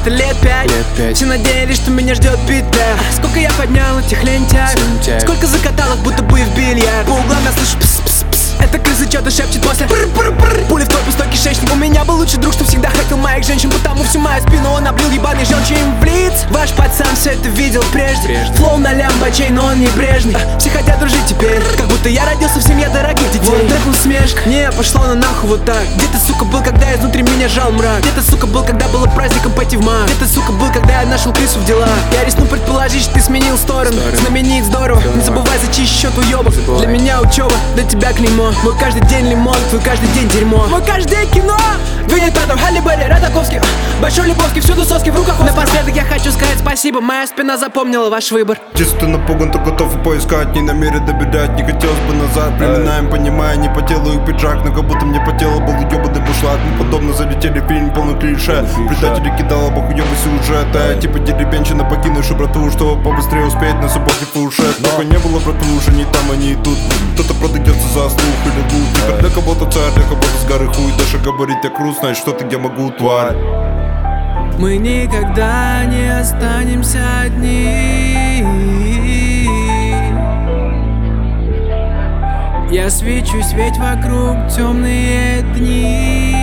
это лет пять. Все надеялись, что меня ждет битва. Сколько я поднял этих лентяй, сколько закатал их, будто бы в бильярд. По углам я слышу пс-пс-пс. Эта крыса что-то шепчет после пр-пр-пр. Пули в твой пустой кишечник. У меня был лучший друг, что всегда хотел моих женщин, потому всю мою спину он облил ебаный желчью им в лиц. Ваш пацан все это видел прежде. Флоу на лямбачей, но он небрежный. Все хотят дружить теперь, как будто я родился в семье дорогих детей. Вот так усмешка. Не, пошло на нахуй вот так. Где ты, сука, был, когда изнутри меня жал мрак? Где ты, сука, был, когда было праздником пойти в маг? Где ты, сука, был, когда я нашел крысу в делах? Я рискну предположить, что ты сменил сторону. Знаменит здорово, не забывай зачистить счет уебок. Для меня учеба, для тебя клеймо. Мой каждый день лимон, твой каждый день дерьмо. Мой каждый день кино. Винни-Тадов, Халли Берри, Ротаковский, Большой Лебовский, всюду соски в руках. Напоследок я хочу сказать спасибо, моя спина запомнила ваш выбор. Если ты напуган, то готов и поискать. Не намерен добирать, не хотелось бы назад. Приминаем, понимая, не по телу их пиджак. Но как будто мне по телу был ебаный бушлат. Мы подобно залетели в фильм полный клише. Предатели кидала бахуёбый сюжет. А я типа деревенщина, покинувший брату, чтобы побыстрее успеть на субботе фуршет. Только не было брату, уже не там, они и тут. Кто-то продается за слух или лут. Теперь для кого-то царь, для кого-то с горы хуй. Даже говорить я крут, значит что-то я могу, тварь. Мы никогда не останемся одни. Я свечусь, ведь вокруг темные дни.